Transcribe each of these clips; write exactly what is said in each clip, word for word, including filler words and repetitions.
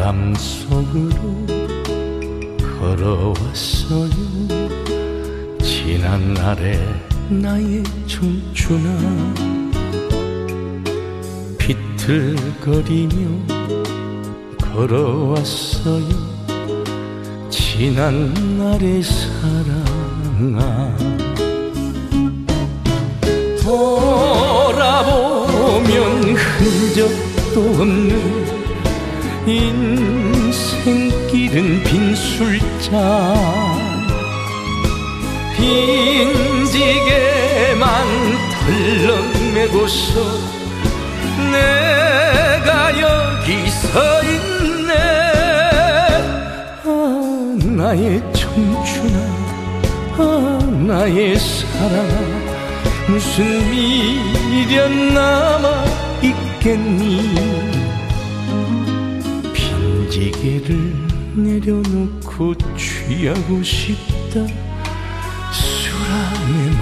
바람 속으로 걸어왔어요. 지난 날의 나의 청춘아, 비틀거리며 걸어왔어요. 지난 날의 사랑아, 돌아보면 흔적도 없는 인생길은 빈술잔, 빈지게만 덜렁매고서 내가 여기 서 있네. 아, 나의 청춘아, 아, 나의 사랑아, 무슨 미련 남아있겠니. 빈지게를 내려놓고 취하고 싶다. 수란의 맘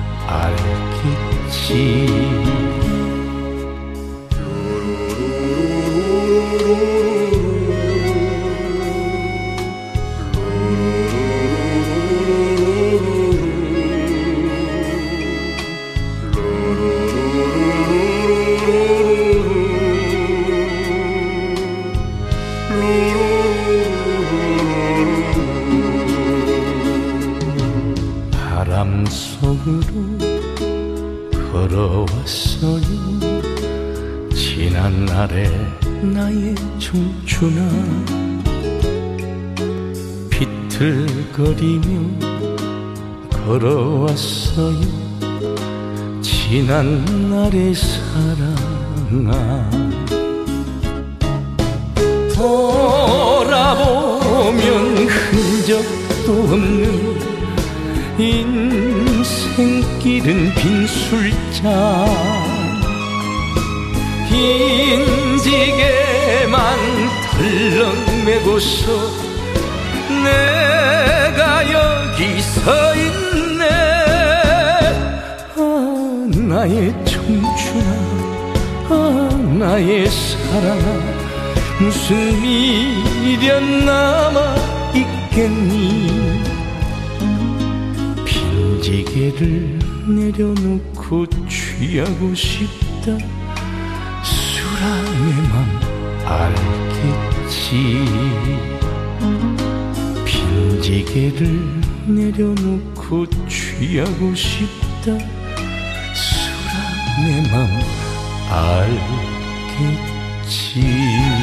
알겠지. 바람 속으로 걸어왔어요. 지난 날의 나의 청춘아, 비틀거리며 걸어왔어요. 지난 날의 사랑아, 돌아보면 흔적도 없는 인생길은 빈술잔, 빈지게만 덜렁매고서 내가 여기 서 있네. 아, 나의 청춘아, 아, 나의 사랑아, 무슨 미련 남아있겠니. 빈지게를 내려놓고 취하고 싶다. 수란의 맘 알겠지. 빈지게를 내려놓고 취하고 싶다. 수란의 맘 알겠지.